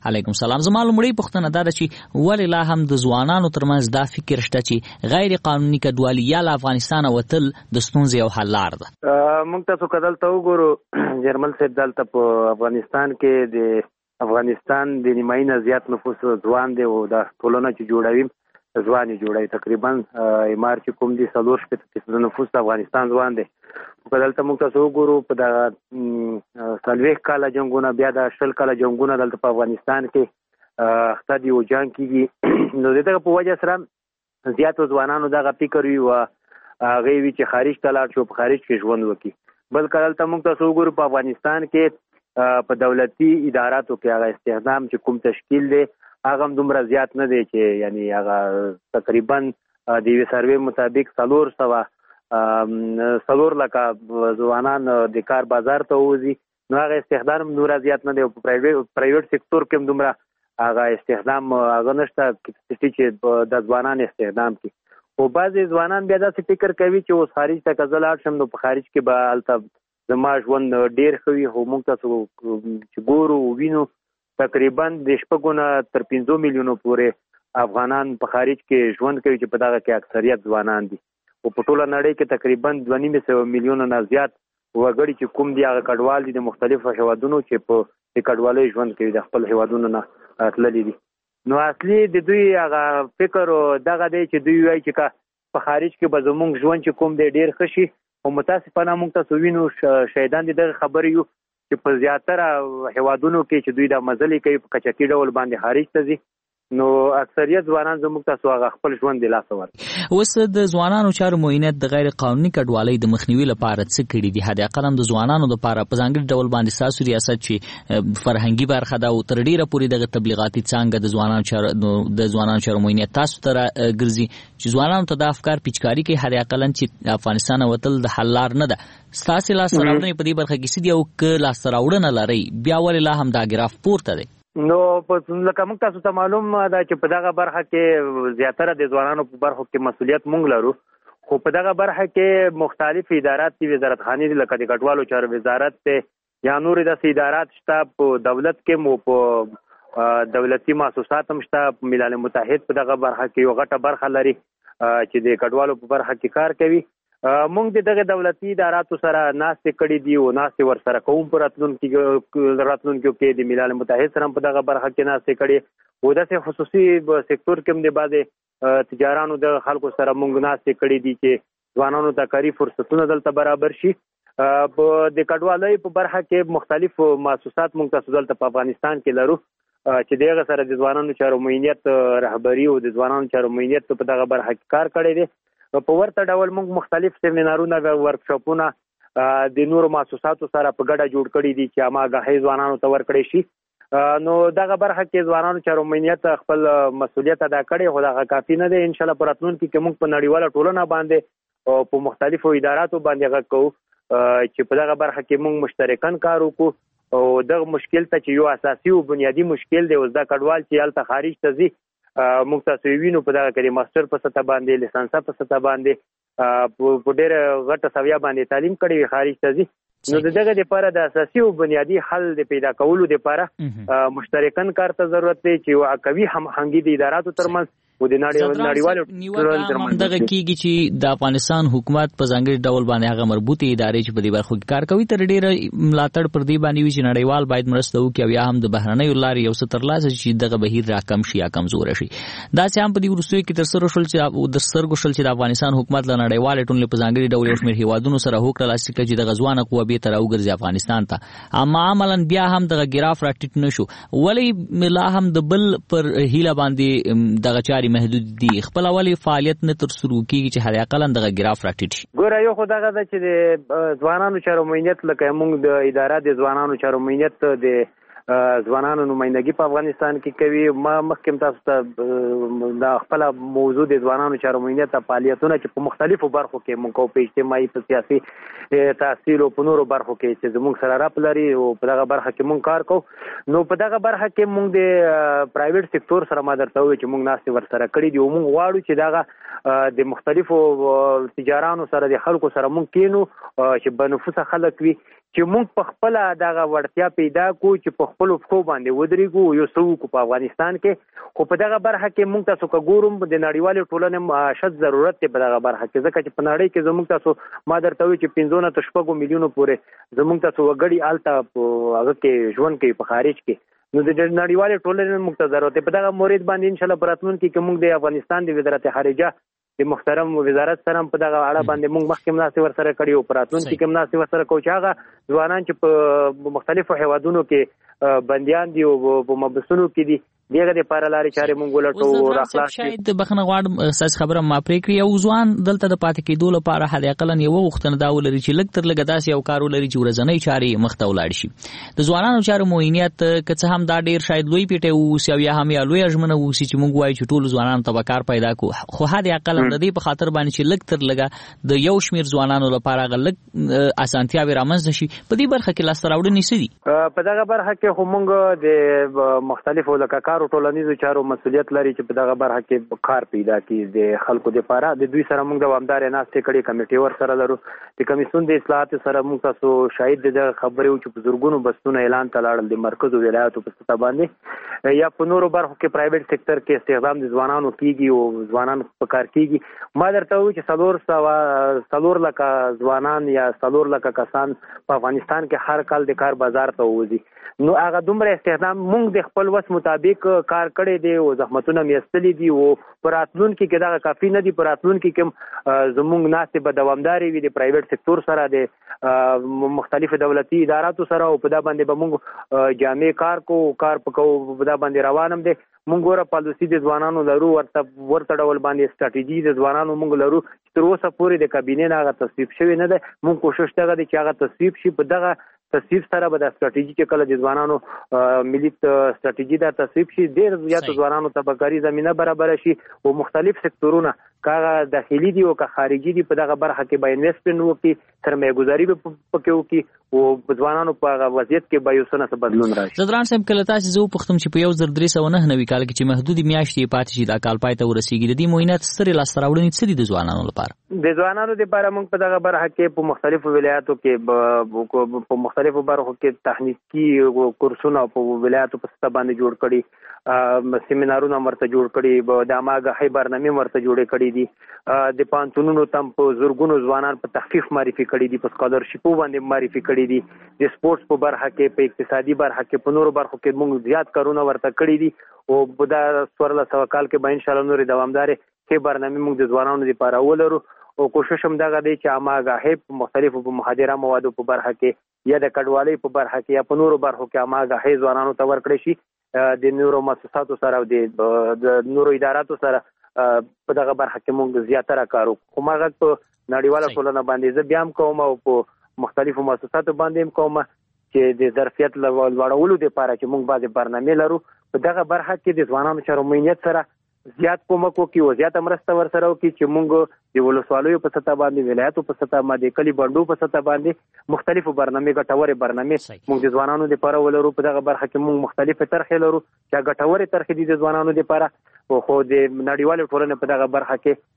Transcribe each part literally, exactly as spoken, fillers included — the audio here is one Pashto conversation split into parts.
علیکم سلام. زما لومړی پوښتنه دا ده چې ولې لا هم د ځوانانو ترمنځ دا فکر شته چې غیر قانوني کډوالي یا له افغانستانه وتل د ستونزې یو حل لار ده؟ موږ تاسو که دلته وګورو جرمل صاحب، دلته په افغانستان کې د افغانستان د نیمایي نه زیات نفوس ځوان دی او د ټولنه چې جوړوي ځوان یې جوړوي. تقریبا امار چې کوم دي څلور شپېته فیصده نفوس د افغانستان ځوان دی. که دلته موږ تاسو وګورو په دغه څلوېښت کاله جنګونه بیا د شل کاله جنګونه دلته په افغانستان کې اخته دي او جنګ کېږي. نو د دغه په وجه سره زیاتو ځوانانو دغه فکر وي او هغه وي چې خارج ته لاړ شو، په خارج کې ژوند وکړي. بل که دلته موږ تاسو وګورو په افغانستان کې په دولتي اداراتو کې هغه استخدام چې کوم تشکیل دی هغه هم دومره زیات نه دی چې یعنی هغه تقریبا د یوې سروې مطابق څلور سوه څلور لکه ځوانان د کار بازار ته ووځي. نو هغه استخدام هم دومره زیات نه دی. په پرایویټ سکتور کې هم دومره هغه استخدام هغه نشته چې د ځوانان استخدام کړي. خو بعضې ځوانان بیا داسې فکر کوي چې اوس خارج ته که زه لاړ شم نو په خارج کې به هلته زما ژوند ډېر ښه وي. خو موږ تاسو چې ګورو وینو تقریبا د شپږو نه تر پنځو میلیونو پورې افغانان په خارج کې ژوند کوي چې په دغه کې اکثریت ځوانان دي. او په ټوله نړۍ کې تقریبا دوه نیمې سوه میلیونه نه زیات وګړي چې کوم دي هغه کډوال دي د مختلفو هېوادونو چې په د کډوالۍ ژوند کوي، د خپل هېوادونو نه تللي دي. نو اصلي د دوی هغه فکر دغه دی چې دوی وایي چې که په خارج کې به زموږ ژوند چې کوم دی ډېر ښه شي. او متاسفانه موږ تاسو وینو شهیدان دي دغه خبرې یو چې په زیاتره هېوادونو کې چې دوی دا مزلې کوي په کچکي ډول باندې خارج ته ځي. نو اکثریت ځوانان زموږ تاسو هغه خپل ژوند د لاسه ورکوي. اوس د ځوانانو چارو معاینت د غیر قانوني کډوالۍ د مخنیوي لپاره څه کړي دي؟ حد اقل هم د ځوانانو لپاره په ځانګړي ډول باندې ستاسو ریاست چې فرهنګي برخه ده او تر ډېره پورې دغه تبلیغاتي څانګه د ځوانانو چارو د ځوانانو چارو معاینت تاسو ته راګرځي چې ځوانانو ته دا افکار پیچکاري کوي حد اقلا چې افغانستان وتل د حل لار نه ده. ستاسې لاسته راوړنې په دې برخه کې څه دي او که لاسته راوړنه لرئ بیا ولې لا هم دا ګراف پورته دی؟ نو لکه موږ تاسو ته معلوم ده چې په دغه برخه کې زیاتره د ځوانانو په برخو کې مسؤلیت موږ لرو. خو په دغه برخه کې مختلف ادارات دي، وزارت خانې دي، لکه د کډوالو چارو وزارت دی یا نورې داسې ادارات شته. په دولت کې مو په دولتي محسوسات هم شته. ملل متحد په دغه برخه کې یو غټه برخه لري چې د کډوالو په برخه کې کار کوي. موږ د دغه دولتي اداراتو سره ناستې کړې دي او ناستې ورسره کوم. په راتلونکي راتلونکو کې د ملل متحد سره په دغه برخه کې ناستې کړې او داسې خصوصي سکتور کې هم د بعضې تجارانو د خلکو سره موږ ناستې کړې دي چې ځوانانو ته کاري فرصتونه دلته برابر شي. په د کډوالۍ په برخه کې مختلف محسوسات موږ تاسو دلته په افغانستان کې لرو چې دغه سره د ځوانانو چارو معاینت رهبري او د ځوانانو چارو معاینت په دغه برخه کې کار کړی دی. په ورته ډول موږ مختلف سیمینارونه او ورکشاپونه د نورو محسوساتو سره په ګډه جوړ کړي دي چې هماغه ځوانانو ته ورکړی شي. نو دغه برخه کې ځوانانو چارو معاینت خپل مسؤلیت ادا کړی، خو دغه کافي نه دی. انشاءالله په راتلونکي کې موږ په نړیواله ټولنه باندې او په مختلفو اداراتو باندې غږ کوو چې په دغه برخه کې موږ مشترکاً کار وکړو او دغه مشکل ته چې یو اساسي او بنیادی مشکل دی اوس دا کډوال چې هلته خارج ته ځي موږ تاسو وینو په دغه کې ماستر په سطح باندې لیسانس په سطح باندې په ډېره غټه سویه باندې تعلیم کړی خارج ته ځي. نو دغه لپاره د اساسي او بنیادی حل د پیدا کولو لپاره مشترکاً کار ته ضرورت دی چې یو قوي همغږي د اداراتو ترمنځ او د نړیوالو ټولنې ترمنځ دغه کېږي چې د افغانستان حکومت په ځانګړي ډول باندې هغه مربوطې ادارې چې په دې برخو کې کار کوي تر ډېره ملاتړ پر دې باندې وي چې نړیوال باید مرسته وکړي او یا هم د بهرنیو لارې یو څه ترلاسه چې دغه بهیر راکم شي یا کمزوره شي. داسې هم په دې وروستیو کې ترسره شول چې د سترګو شول چې د افغانستان حکومت له نړیوالې ټولنې په ځانګړي ډول یو شمېر هېوادونو سره هوکړه لاسلیک کړه چې دغه ځوانه قوه بېرته راوګرځي افغانستان ته، اما عملاً بیا هم دغه ګراف راټیټ نه شو. ولې لا هم د بل پر هیله باندې دغه چارې محدود دي؟ خپل ولې فعالیت نه ترسره کېږي چې حد اقلا دغه ګراف راټیټ شي؟ ګوره یو خو دغه ده چې د ځوانانو چارو معاینت لکه موږ د اداره د ځوانانو چارو معاینت د ځوانانو نمایندګي په افغانستان کې کوي. ما مخکې تاسو ته د خپل موضوع د ځوانانو چارو معاینت فعالیتونه چې په مختلفو برخو کې موږ کوو، په اجتماعي، په سیاسي، تحصیل او په نورو برخو کې چې زموږ سره رابط لري او په دغه برخه کې موږ کار کوو. نو په دغه برخه کې موږ د پرایویټ سکتور سره ما درته وویل چې موږ ناستې ورسره کړي دي او موږ غواړو چې دغه د مختلفو تجارانو سره د خلکو سره موږ کینو چې بنفوسه خلک وي چې موږ په خپل دغه وړتیا پیدا کو چې په خپل فکو باندې ودرېږو یو څو کو په افغانستان کې خو په دغه برخه کې موږ تاسو وګورم د نړیوالې ټولنې شت ضرورت دی په دغه برخه کې ځکه چې په نړۍ کې زموږ تاسو ما درته وی چې پنځه نه تر شپږو میلیونو پورې زموږ تاسو وګړي الته هغه کې ژوند کوي په خارج کې نو د نړیوالې ټولنې موږ ته ضرورت دی په دغه مورید باندې ان شاء الله پراتون کې موږ د افغانستان د وزارت خارجه د محترم وزارت سره په دغه اړه باندې موږ مخکې مناسب ور سره کړی او پراتون کې مناسب ور سره کوچ هغه ځوانان چې په مختلفو هیوادونو کې بنديان دي او په مبسونو کې دي دغه د پاره لارې چارې مونږ ولټو او راخلاص شاید بخنه غواړم اساس خبره ما پرې کړی او ځوان دلته د پاتې کېدو لپاره حد اقل یو وختنه دا ولري چې لږ تر لږه داسې یو کار ولري چې ورځنی چارې مخته ولاړ شي د ځوانانو چارو موینیت که څه هم دا ډیر شاید لوی پیټه او سی یا هم یا لوی اجمنه او سی چې مونږ وایو چې ټول ځوانانو ته کار پیدا کو خو حد اقل د دې په خاطر باندې چې لږ تر لږه د یو شمیر ځوانانو لپاره غلط اسانتیا به رامنځته شي په دې برخه کې لاس راوړنې سدي په دغه برخه کې خو مونږ د مختلفو لکارو ټولنیزو چارو مسؤلیت لري چې په دغه برخه کې کار پیدا کړي د خلکو لپاره د دوی سره موږ د وامدار ناستې کړي کمیټي ور سره لرو د کمیسیون د اصلاحات سره موږ تاسو شاهد د خبرې او چې په زورګونو بسونه اعلان تلاړل د مرکز او ولایتو په سطح باندې یا په نورو برخو کې پرایویټ سېکټر کې استخدام د ځوانانو کیږي او ځوانان په کار کیږي ما درته وایي چې څلور سوا څلور لکه ځوانان یا څلور لکه کسان په افغانستان کې هر کال د کار بازار ته وځي نو هغه دومره استخدام موږ د خپل وس مطابق کار کړی دی او زحمتونه میستلې دي او پراتلون کې دا کافي نه دي پراتلون کې کوم زموږ ناسې به دوامداري وي د پرایویټ سېکټور سره د مختلف دولتي اداراتو سره او په دا باندې به موږ جامع کار کو کار پکو په دا باندې روانم دي موږ ور پالیسي د ځوانانو لرو ورته ورته ډول باندې ستراتیژي د ځوانانو موږ لرو تر اوسه پورې د کابینې نه هغه تصویب شوی نه ده موږ کوشش کوو چې هغه تصویب شي په دغه تصویب سره به د ستراتیژي کې کله د ځوانانو ملي ستراتیژي دا تصویب شي ډېر زیات ځوانانو ته به کاري زمينه برابر شي او مختلف سکتورونه کاغه داخلي دي او که خارجي دي په دغه برخه کې به انویسټمنټ وکړي سرمایه گذاري به پکې وکړي او ځوانانو په هغه وضعیت کې به یو څه نه بدلون راشي. زدران صاحب کله تاسو زه پختم چې په یو زر درې سوه نهه نوي کال کې چې محدودي میاشتې پاتې شي دا کال پای ته ورسیږي د دې موینات سترې لاسته راوړنې څه دي د ځوانانو لپاره؟ د ځوانانو لپاره موږ په دغه برخه کې په مختلفو ولایاتو کې په مختلفو برخو کې تخنیکی کورسونه په ولایاتو په سطح باندې جوړ کړي سیمینارونه ورته جوړ کړي د اماګه برنامې ورته جوړې کړي دي د پانتونونو تم په زورګونو ځوانان په تخفیف معرفي کړي دي په سکالرشیپو باندې معرفي کړي دي د سپورتس په برخه کې په اقتصادي برخه کې په نورو برخو کې موږ زیات کارونه ورته کړي دي او په دا څوارلس سوه کال کې به ان شاء الله نورې دوامدارې کې برنامې موږ د ځوانانو لپاره ولرو او کوشش هم دغه دی چې اماګه په مختلفو په مخدره موادو په برخه کې یا د کډوالۍ په برخه کې یا په نورو برخو کې اماګه ځوانانو ته ورکړي شي د نورو مؤسساتو سره او د نورو اداراتو سره په دغه برخه کې موږ زیاتره کارو خو ماغه په نړیواله ټولنه باندې زه بیا هم کوم او په مختلفو مؤسساتو باندې هم کوم چې د ظرفیت لوړولو لپاره چې موږ بعضې برنامې لرو په دغه برخه کې د ځوانانو چارو موینیت سره زیات کومک وکړي او زیاته مرسته ورسره وکړي چې موږ د ولسوالیو په سطح باندې ولایتو په سطح باندې کلي بڼډو په سطح باندې مختلفو برنامې ګټورې برنامې موږ د ځوانانو لپاره ولرو په دغه برخه کې موږ مختلفې طرحې لرو چې ګټورې طرحې دي د ځوانانو لپاره خو د نړیوالې ټولنې په دغه برخه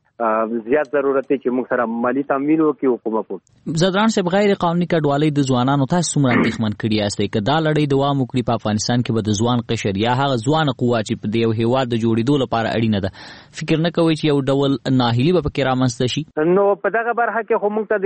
کې زیات ضرورت دی چې موږ سره مالی تمویل وکړو او کومک وکړو. زدران صاحب غیر قانوني کډوالۍ د ځوانانو تاسو څومره اندېښمن کړي یاستئ که دا لړۍ دوام وکړي په افغانستان کې به د ځوان قشر یا هغه ځوانه قوه چې په یو هېواد د جوړېدو لپاره اړینه ده فکر نه کوئ چې یو ډول ناهیلي به پکې رامنځته شي؟ نو په دغه برخه کې خو موږ ته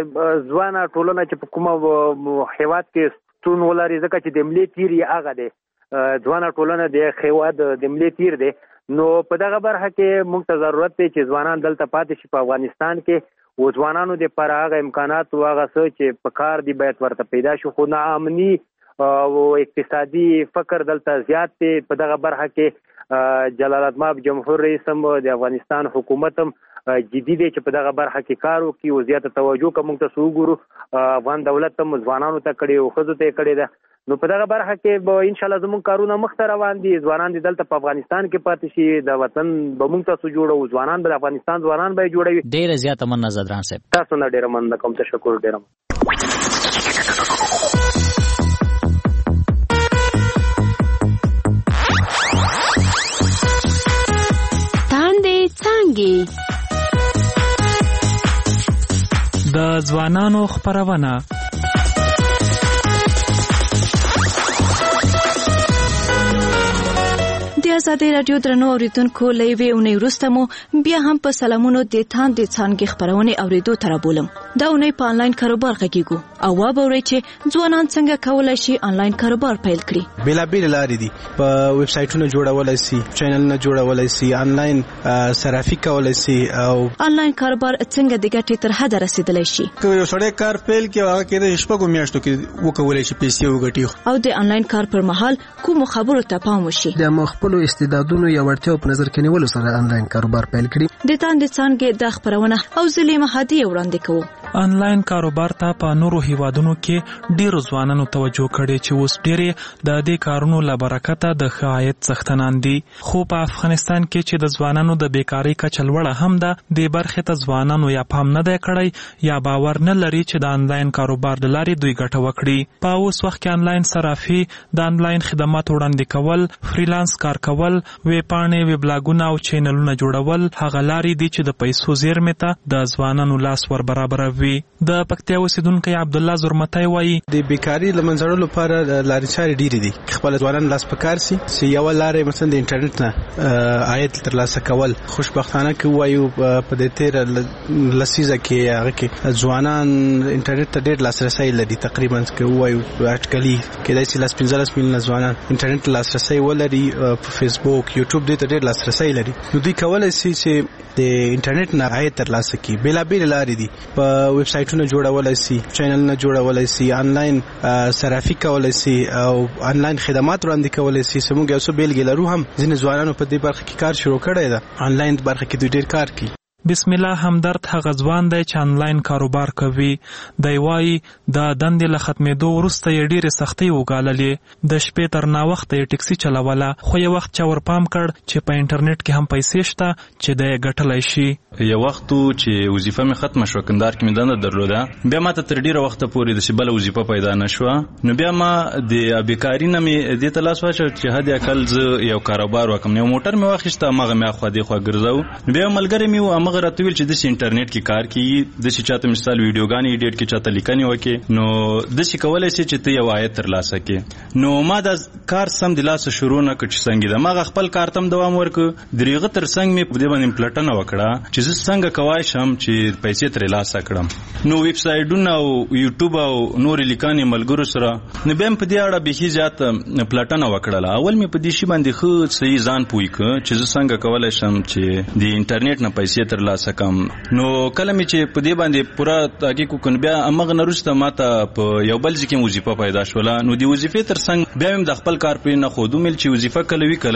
د ځوانه ټولنه چې په کومه هېواد کې ستون ولري ځکه چې د ملي تیر یې هغه دی ځوانه ټولنه د هېواد د ملي تیر دی نو په دغه برخه کې موږ ته ضرورت دی چې ځوانان دلته پاتې شي په افغانستان کې او ځوانانو دپاره هغه امکانات او هغه څه چې په کار دي باید ورته پیدا شي خو ناامني او اقتصادي فقر دلته زیات دی په دغه برخه کې جلال آباد جمهور رئیس هم د افغانستان حکومت هم جدي دی چې په دغه برخه کې کار وکړي او زیاته توجه که موږ ته وګورو افغان دولت هم ځوانانو ته کړې او ښځو ته یې کړې ده نو په دغه برخه کې به انشاءالله زموږ کارونه مخته روان دي ځوانان دي دلته په افغانستان کې پاتې شي د وطن به موږ تاسو جوړو ځوانان به د افغانستان ځوانان به یې جوړوي. ډېره زیاته مننه زدران صاحب. تاسو نه ډېره مننه کوم تشکر ډېره تاندې څانګې د ځوانانو خپرونه د ازادۍ راډیو درنو اوریدونکو له یوې اونۍ وروسته مو بیا هم په سلامونو د تاندې څانګې خپرونې اوریدو ته رابولم. دا اونۍ په انلاین کاروبار غږیږو او واورئ چې ځوانان څنګه کولی شي انلاین کاروبار پیل کړي. بیلابیل لارې دي. په ویب سایټونو جوړولای شي، چینلونه جوړولای شي، انلاین صرافي کولای شي او انلاین کاروبار څنګه د ګټې تر حده رسیدلی شي. که یو سړی کار پیل کړي هغه کې د شپږو میاشتو کې وکولای شي پیسې وګټي. او د انلاین کار پر مهال کومو خبرو ته پام وشي. د خپلو استعدادونو یا وړتیاو په نظر کې نیولو سره انلاین کاروبار پیل کړي. د تاندې څانګې د خپرونه او زلیم هدیه وړاندې کوو. انلاین کاروبار ته په نورو هیوادونو کې ډیرو ځوانانو توجه کړې چې اوس ډېرې د دې کارونو له برکته د ښه عاید څښتنان دي. خو په افغانستان کې چې د ځوانانو د بیکارۍ کچه لوړه هم ده، دې برخې ته ځوانانو یا پام نه دی کړی یا باور نه لري چې د انلاین کاروبار له لارې دوی ګټه وکړي. په اوس وخت کې انلاین صرافي، د انلاین خدمات وړاندې کول، فریلانس کار کول، ویب پاڼې، ویب لاګونه او چینلونه جوړول هغه لارې دي چې د پیسو زیرمې ته د ځوانانو لاس ور برابروي. د پکتیا اوسیدونکی عبدالله زرمتی وایي د بیکارۍ له منځ وړلو لپاره لارې چارې ډېرې دي. خپل ځوانان لاس په کار سي چې یوه لاره مثلا د انټرنیټ نه عاید ترلاسه کول. خوشبختانه کې وایو په دې تېره لسیزه کې هغه کې ځوانان انټرنیټ ته ډېر لاسرسی لري. تقریبا کې وایو اټکلي کېدای شي لس پنځلس میلیونه ځوانان انټرنیټ لاسرسی ولري. په فیسبوک، یوټیوب دې ته ډېر لاسرسی لري. نو دوی کولی شي چې د انټرنیټ نه عاید ترلاسه کړي. بیلابیل لارې دي. په ویب سایټونو جوړولای شي، چینلونه جوړولای شي، انلاین صرافي کولای شي او انلاین خدمات وړاندې کولای شي. سمون یو څه بیلګې لرو هم ځینې ځوانانو په دې برخه کې کار شروع کړی ده. انلاین برخه کې دوی ډېر کار کوي. بسم الله همدرد هغه ځوان دی چې انلاین کاروبار کوي. دی وایي د دندې له ختمېدو وروسته یې ډېرې سختۍ وګاللې. د شپې تر ناوخته یې ټکسي چلوله، خو یو وخت چا ورپام کړ چې په انټرنیټ کې هم پیسې شته چې دی یې ګټلی شي. یو وخت چې وظیفه مې ختمه شوه، کندهار کې مې دنده درلوده، بیا ماته تر ډېره وخته پورې داسې بله وظیفه پیدا نه شوه. نو بیا ما د بیکاري نه مې دې ته لاس واچوه چې حد اقل زه یو کاروبار وکړم. یو موټر مې واخیسته، هماغه مې اخوا دېخوا ګرځو. نو بیا یو ملګری مې و، هماغه راته ویل چې داسې انټرنیټ کې کار کوي، داسې چاته مثال ویډیوګانې ایډیټ کې چاته لیکنې وکړي، نو داسې کولی شي چې ته یو عاید ترلاسه کړې. نو ما دا کار سم د لاسه شروع نه کړ چې څنګه ده. ما خپل کار ته هم دوام ورکړ. د هغه تر څنګ مې په دې باندې پلټنه وکړه چې زه څنګه کولی شم چې پیسې ترې لاسه کړم. نو ویب سایټونه او یوټیوب او نورې لیکنې ملګرو سره، نو بیا هم په دې اړه بیخي زیاته پلټنه وکړله. اول مې په دې شي باندې ښه صحیح ځان پوه کړ چې زه څنګه کولی شم چې د انټرنیټ نه پیسې ترلاسه کړم. نو کله مې چې په دې باندې پوره تحقیق وکړ، بیا هماغه نه وروسته ماته په یو بل ځای کې وظیفه پیدا شوله. نو د وظیفې تر څنګ بیا هم د خپل کار پرې نه ښودو، مې چې وظیفه کله وي کله